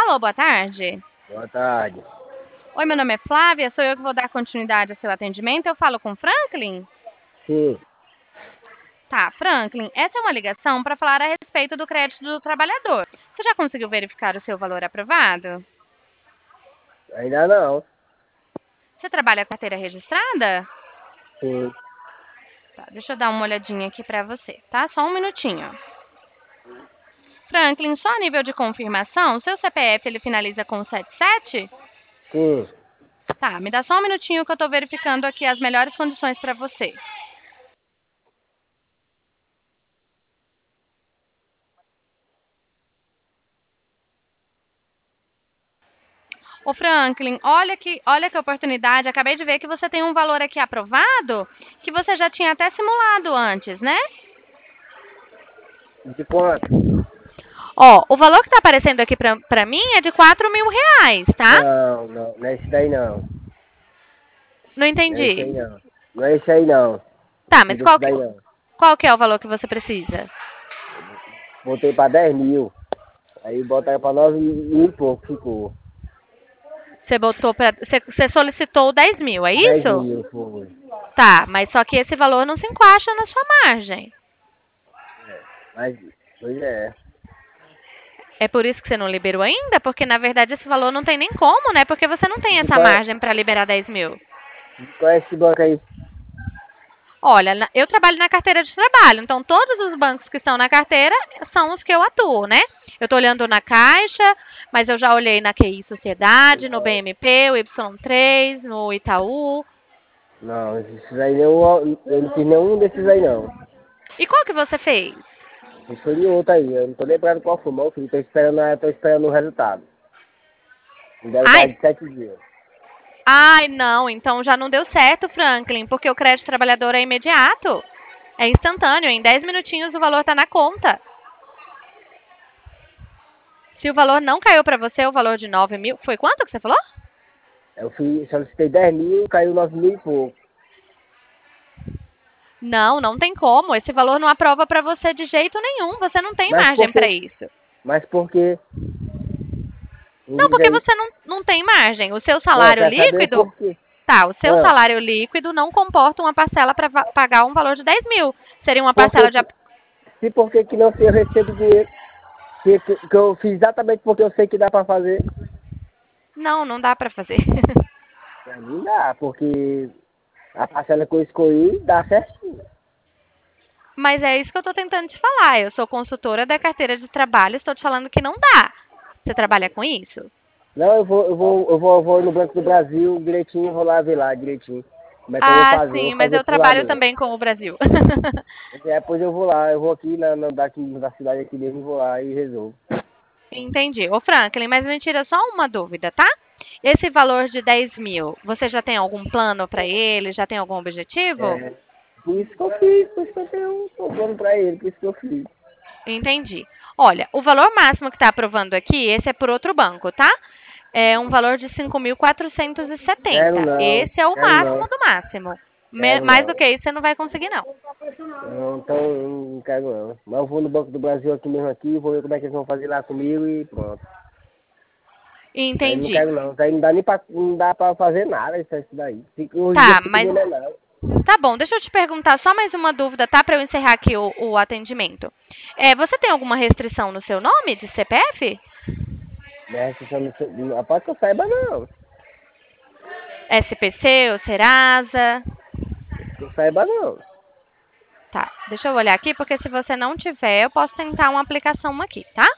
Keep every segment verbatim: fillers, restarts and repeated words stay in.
Alô, boa tarde. Boa tarde. Oi, meu nome é Flávia, sou eu que vou dar continuidade ao seu atendimento. Eu falo com Franklin? Sim. Tá, Franklin, essa é uma ligação para falar a respeito do crédito do trabalhador. Você já conseguiu verificar o seu valor aprovado? Ainda não. Você trabalha com carteira registrada? Sim. Tá, deixa eu dar uma olhadinha aqui para você, tá? Só um minutinho. Franklin, só a nível de confirmação, seu C P F ele finaliza com setenta e sete? Sim. Tá, me dá só um minutinho que eu tô verificando aqui as melhores condições para você. Ô Franklin, olha que, olha que oportunidade. Acabei de ver que você tem um valor aqui aprovado que você já tinha até simulado antes, né? De quanto? Ó, o valor que tá aparecendo aqui pra, pra mim é de quatro mil reais, tá? Não, não. Não é esse daí não. Não Não é esse entendi. aí não. Não é esse aí não. Tá, Não mas desse qual que, daí não. qual que é o valor que você precisa? Botei pra dez mil. Aí botaram pra nove mil e pouco ficou. Você botou pra, você, você solicitou dez mil, é Dez isso? mil foi. Tá, mas só que esse valor não se encaixa na sua margem. É. Mas, pois é. É por isso que você não liberou ainda? Porque na verdade esse valor não tem nem como, né? Porque você não tem De essa qual é, margem pra liberar dez mil. de qual é esse banco aí? Olha, na- eu trabalho na carteira de trabalho, então todos os bancos que estão na carteira são os que eu atuo, né? Eu estou olhando na Caixa, mas eu já olhei na Q I Sociedade, no B M P, o Y três, no Itaú. Não, esses aí não. Eu não fiz nenhum desses aí não. E qual que você fez? Isso foi de outro aí. Eu não tô lembrando qual foi, mas eu tô esperando, tô esperando o resultado. Me deram Ai, prazo de sete dias. ai, não, então já não deu certo, Franklin, porque o crédito trabalhador é imediato. É instantâneo, em dez minutinhos o valor está na conta. Se o valor não caiu para você, o valor de nove mil, foi quanto que você falou? Eu fui, solicitei dez mil, caiu nove mil e pouco. Não, não tem como. Esse valor não aprova para você de jeito nenhum. Você não tem Mas margem por para quê? isso. Mas por quê? Me Não, diz porque aí. você não, não tem margem. O seu Não, eu salário quero saber o líquido, porquê. tá, o seu Ah, salário líquido não comporta uma parcela para pagar um valor de dez mil. Seria uma por que parcela de. que, se por que que não se eu recebo dinheiro? Que, que, que eu fiz exatamente porque eu sei que dá pra fazer. Não, não dá para fazer. Pra mim dá, porque a parcela que eu escolhi dá certinho. Mas é isso que eu estou tentando te falar. Eu sou consultora da carteira de trabalho, estou te falando que não dá. Você trabalha com isso? Não, eu vou, eu vou, eu vou, eu vou no Banco do Brasil direitinho, vou lá ver lá direitinho. Como é que eu vou Ah, fazer? Eu sim, vou mas fazer eu por lá trabalho mesmo. também com o Brasil. É, depois eu vou lá, eu vou aqui na, na, daqui, da cidade aqui mesmo, vou lá e resolvo. Entendi. Ô, Franklin, mas me tira só uma dúvida, tá? Esse valor de dez mil, você já tem algum plano para ele? Já tem algum objetivo? É, por isso que eu fiz, por isso que eu tenho um problema pra ele, por isso que eu fiz. Entendi. Olha, o valor máximo que está aprovando aqui, esse é por outro banco, tá? É um valor de cinco mil quatrocentos e Quero setenta. não, Esse é o quero máximo não, do máximo. Me- quero mais do não. que isso, você não vai conseguir, não. Não, então eu não quero não. Mas eu vou no Banco do Brasil aqui mesmo aqui, vou ver como é que eles vão fazer lá comigo e pronto. Aí não Entendi. quero não, isso aí não dá nem pra, não dá pra fazer nada isso, isso daí. Fica, hoje em dia Tá, fica mas milionário. tá bom, deixa eu te perguntar só mais uma dúvida, tá? Para eu encerrar aqui o, o atendimento. É, você tem alguma restrição no seu nome de C P F? Né, se você não, rapaz que eu saiba não. S P C ou Serasa? Que eu saiba não. Tá, deixa eu olhar aqui, porque se você não tiver, eu posso tentar uma aplicação aqui, tá?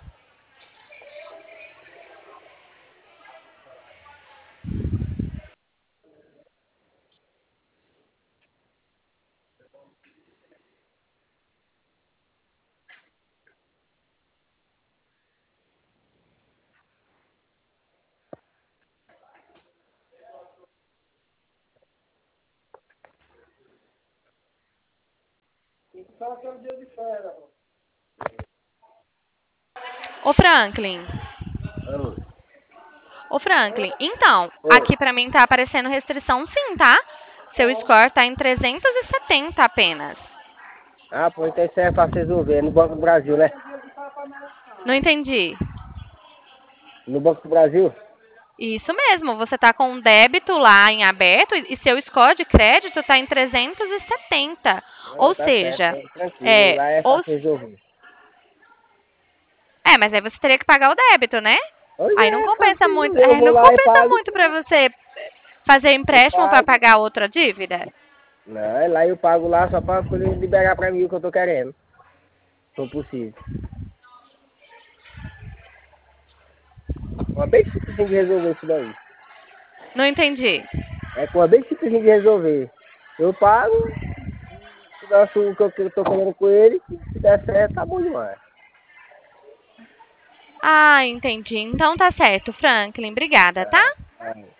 Ô Franklin, Ô, ô Franklin, então, ô, aqui pra mim tá aparecendo restrição sim, tá? Seu score tá em trezentos e setenta apenas. ah, pô, então isso é fácil resolver, no Banco do Brasil, né? Não entendi. No Banco do Brasil? Isso mesmo, você está com um débito lá em aberto e seu score de crédito está em trezentos e setenta. Não, Ou tá certo, seja, é tranquilo. é, Lá é ou, fácil resolver. é, mas aí você teria que pagar o débito, né? Pois Aí não é, fácil compensa muito, resolver. Eu aí vou não lá e compensa pago. muito para você fazer Eu empréstimo para pago. pagar outra dívida. Não, é lá eu pago lá só pra poder liberar pra mim o que eu tô querendo. Se for possível. Uma bem simples de resolver isso daí. Não entendi. É uma bem simples de resolver. Eu pago, faço o que eu que eu tô querendo com ele, se der certo, tá bom demais. Ah, entendi. Então tá certo, Franklin. Obrigada, tá? Ah, ah.